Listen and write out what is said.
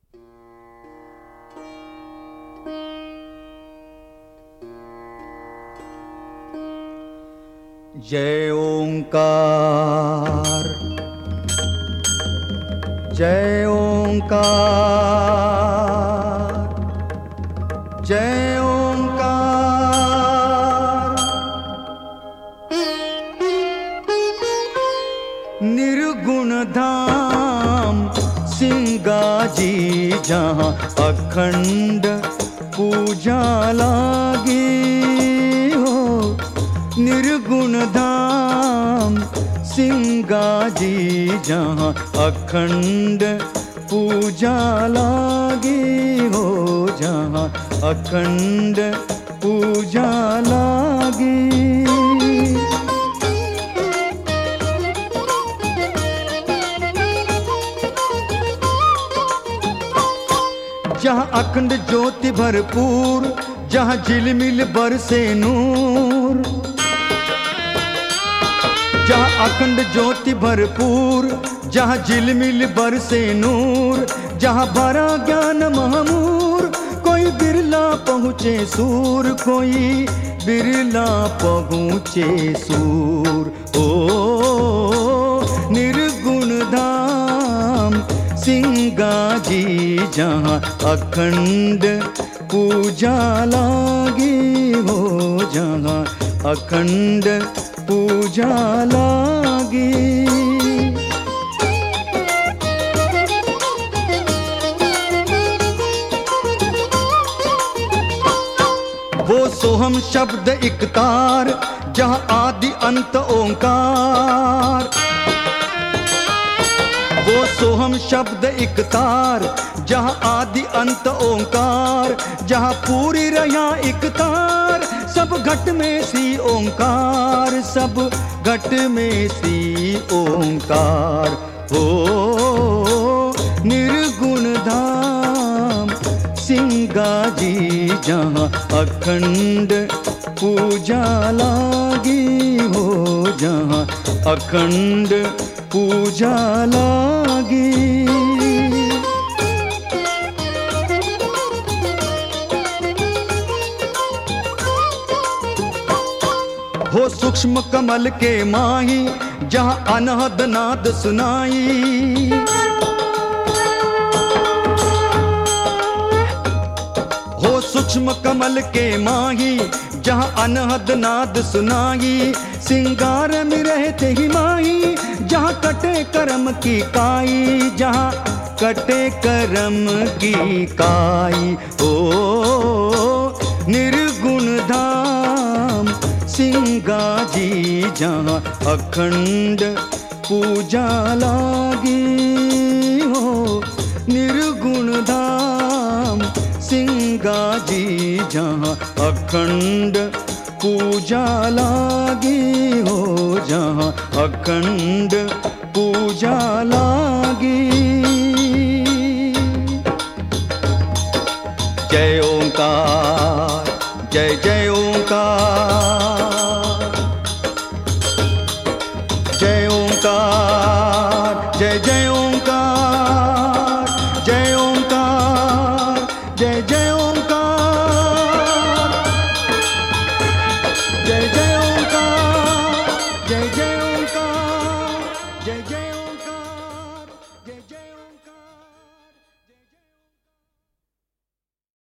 जय ओंकार, जय ओंकार, जय ओंकार। निर्गुण धाम सिंगाजी जहाँ अखंड पूजा लागी हो। निर्गुण धाम सिंगाजी जहाँ अखंड पूजा लागी हो, जहाँ अखंड पूजा लागी। जहाँ अखंड ज्योति भरपूर, जहाँ झिलमिल बरसे नूर। जहाँ अखंड ज्योति भरपूर, जहाँ झिलमिल बरसे नूर। जहाँ भरा ज्ञान महामूर, कोई बिरला पहुँचे सूर, कोई बिरला पहुँचे सूर। ओ निर्गुण धाम सिंगाजी जहाँ अखंड पूजा लागी हो, जहाँ अखंड पूजा लागी। वो सोहम शब्द एक तार, जहाँ आदि अंत ओंकार। वो सोहम शब्द एक तार, जहाँ आदि अंत ओंकार। जहाँ पूरी रहा एक तार, सब घट में सी ओंकार, सब घट में सी ओंकार। हो निर्गुण धाम सिंगाजी जहाँ अखंड पूजा लागी हो, जहाँ अखंड पूजा लागी। हो सूक्ष्म कमल के माही, जहाँ अनहद नाद सुनाई। हो सूक्ष्म कमल के माही, जहाँ अनहद नाद सुनाई। सिंगार में रहते ही माही, जहाँ कटे कर्म की काई, जहाँ कटे कर्म की काई। ओ निर्गुण धाम सिंगाजी जहाँ अखंड पूजा लागी हो। निर्गुण धाम सिंगाजी जहाँ अखंड पूजा लागी हो, जहाँ अखंड पूजा लागी।